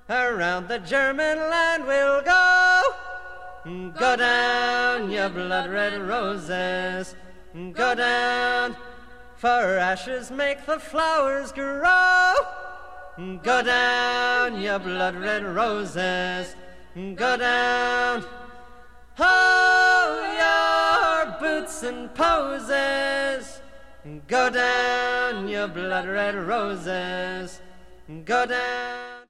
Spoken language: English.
around the German land we'll go. Go down, you blood-red roses, go down, for ashes make the flowers grow. Go down, you blood-red roses, go down. Oh, your boots and poses, go down, you blood-red roses, go down.